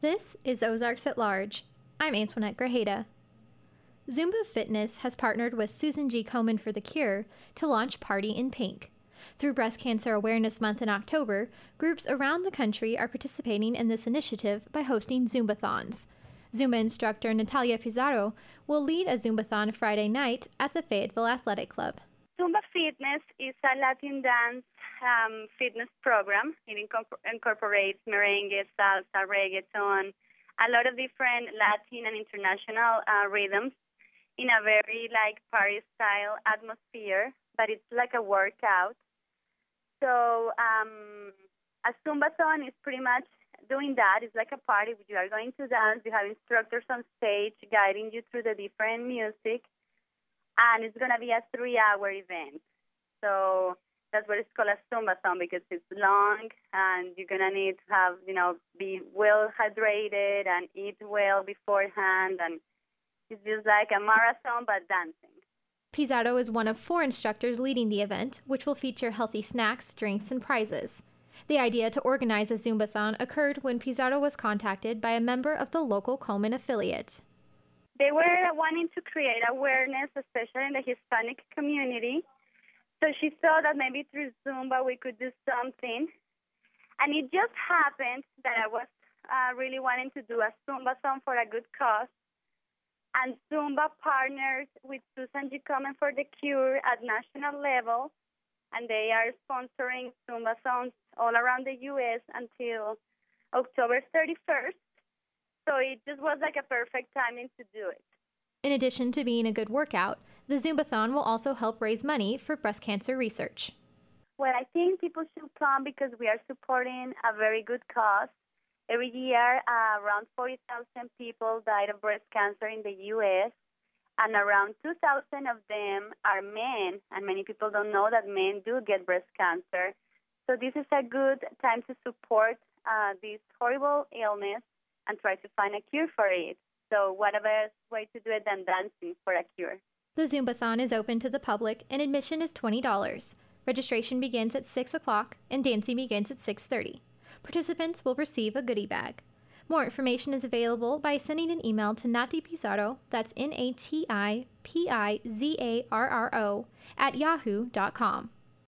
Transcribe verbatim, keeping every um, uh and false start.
This is Ozarks at Large. I'm Antoinette Grajeda. Zumba Fitness has partnered with Susan G. Komen for the Cure to launch Party in Pink. Through Breast Cancer Awareness Month in October, groups around the country are participating in this initiative by hosting Zumbathons. Zumba instructor Natalia Pizarro will lead a Zumbathon Friday night at the Fayetteville Athletic Club. Zumba Fitness is a Latin dance um, fitness program. It incorpor- incorporates merengue, salsa, reggaeton, a lot of different Latin and international uh, rhythms in a very like party-style atmosphere, but it's like a workout. So um, a Zumbathon is pretty much doing that. It's like a party. You are going to dance. You have instructors on stage guiding you through the different music. And it's going to be a three-hour event. So that's what it's called a Zumbathon, because it's long and you're going to need to have, you know, be well hydrated and eat well beforehand. And it's just like a marathon, but dancing. Pizarro is one of four instructors leading the event, which will feature healthy snacks, drinks, and prizes. The idea to organize a Zumbathon occurred when Pizarro was contacted by a member of the local Komen affiliate. They were wanting to create awareness, especially in the Hispanic community. So she thought that maybe through Zumba we could do something. And it just happened that I was uh, really wanting to do a Zumbathon for a good cause. And Zumba partnered with Susan G. Komen for the Cure at national level. And they are sponsoring Zumbathons all around the U S until October thirty-first. So it just was like a perfect timing to do it. In addition to being a good workout, the Zumbathon will also help raise money for breast cancer research. Well, I think people should come because we are supporting a very good cause. Every year, uh, around forty thousand people die of breast cancer in the U S, and around two thousand of them are men, and many people don't know that men do get breast cancer. So this is a good time to support uh, this horrible illness and try to find a cure for it. So what a best way to do it than dancing for a cure. The Zumbathon is open to the public and admission is twenty dollars. Registration begins at six o'clock and dancing begins at six thirty. Participants will receive a goodie bag. More information is available by sending an email to Nati Pizarro, that's N A T I P I Z A R R O, at yahoo dot com.